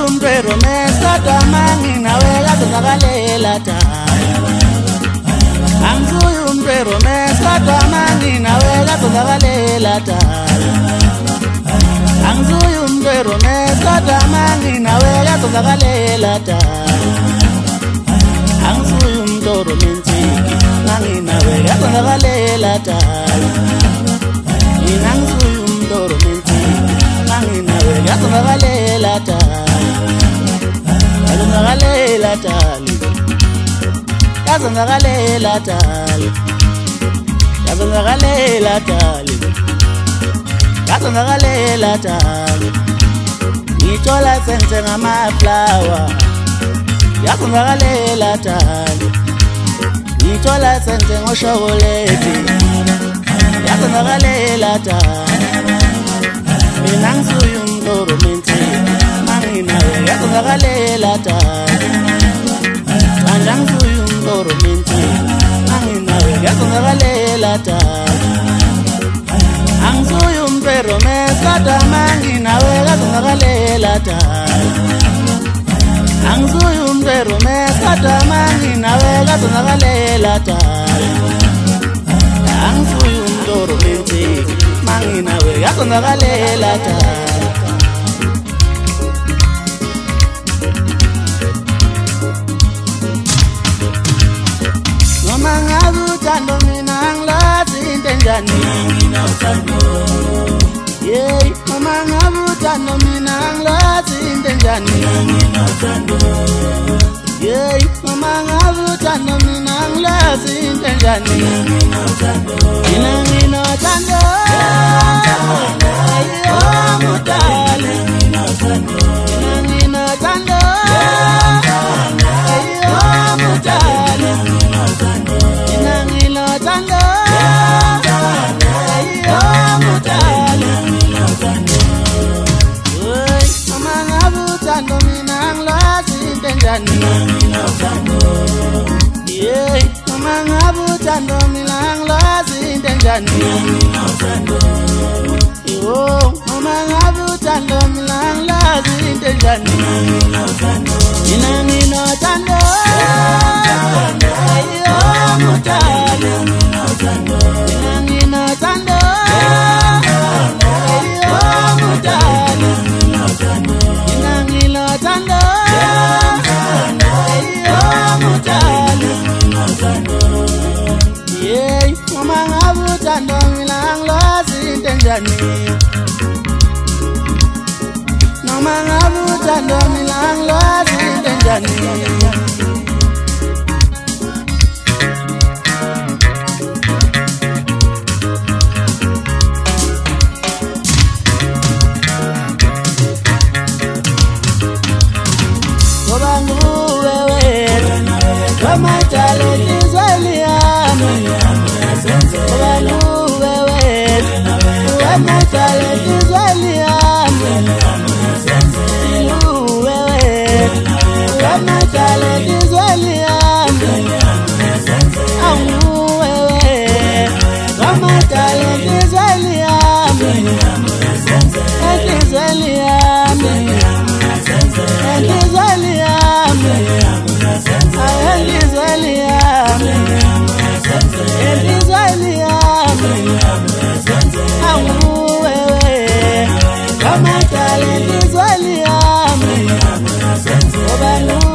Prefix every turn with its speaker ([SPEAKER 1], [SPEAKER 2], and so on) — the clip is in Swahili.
[SPEAKER 1] umdwero mesata mangina wega tuzakalela tala Angisuye umdwero mesata mangina wega tuzakalela tala Angisuye umdwero mesata mangina wega tuzakalela tala Angisuye umdwero mentiki mangina wega tuzakalela tala Angisuye umdwero mentiki mangina wega tuzakalela tala Yazungakalela tali Yazungakalela tali Yazungakalela tali Yazungakalela tali Ngithola senze ngama-flower Yazungakalela tali Ngithola senze ngoshokoledi Yazungakalela tali Mina ngisuye umdwero mentiki mangina wega tuzakalela tala Manje ngisuye umdwero mentiki mangina wega tuzakalela tala Angisuye umdwero mesata mangina wega tuzakalela tala Angisuye umdwero mesata mangina wega tuzakalela tala Angisuye umdwero mentiki mangina wega tuzakalela tala Uthando mina angilazi into enjani mina uthando Yey mama ngabe uthando mina angilazi into enjani mina uthando Yey mama ngabe uthando mina angilazi into enjani mina uthando Mina uthando Ayo mutale mina uthando Mina uthando Ayo mutale mina uthando Tando ayo mutale Oy mama ngabu tando mina angilazi into enjani mina uthando Yey mama ngabu tando mina angilazi into enjani mina uthando Yo mama ngabu tando mina angilazi into enjani mina uthando Mina tando ayo mutale Mina tando ayo mutale Mina tando ayo mutale Yey mama ngabu tando mina angilazi into enjani Mama ngabu tando mina angilazi into enjani Kama talenti Israeliani Wanu wewe Kama talenti Israeliani Silu wewe Kama talenti Israeliani Amu wewe Kama talenti Israeliani Enti Israeliani Enti Israeliani Kama talenti Israeliani